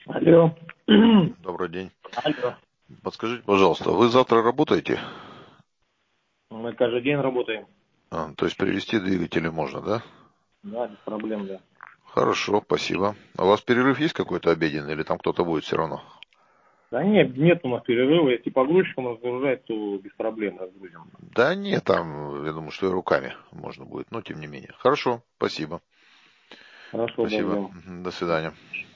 Алло. Добрый день. Алло. Подскажите, пожалуйста, вы завтра работаете? Мы каждый день работаем. То есть привезти двигатели можно, да? Да, без проблем, да. Хорошо, спасибо. А у вас перерыв есть какой-то обеденный или там кто-то будет все равно? Да нет у нас перерыва. Если погрузчиком разгружать, то без проблем разгрузим. Да нет, там, я думаю, что и руками можно будет, но тем не менее. Хорошо, спасибо. Хорошо, Спасибо. дождем. До свидания.